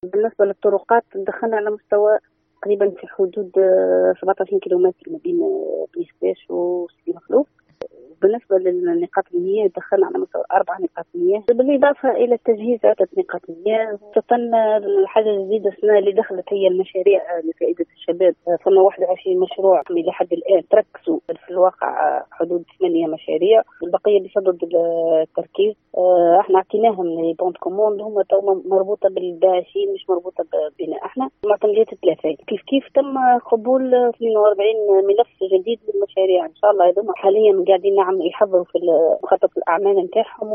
بالنسبة للطرقات دخلنا على مستوى تقريبا في حدود 17 كيلومتر ما بين بني سباش وسيدي مخلوف. بالنسبة للنقاط المياه دخلنا على مستوى 4 نقاط مياه، بالإضافة إلى تجهيز عدة نقاط مياه. خاصة الحاجة الجديدة السنة اللي دخلت هي المشاريع لفائدة الشباب. ثم 21 مشروع إلى حد الآن تركزوا في الواقع حدود 8 مشاريع، والبقية بصدد التركيز. احنا اعطيناهم بونت كوموند، هم مربوطة بالداعشين مش مربوطة بنا احنا. معتمديات ثلاثة كيف تم قبول 42 ملف جديد للمشاريع. ان شاء الله هذوما حاليا قاعدين يحضروا في مخطط الاعمال نتاعهم.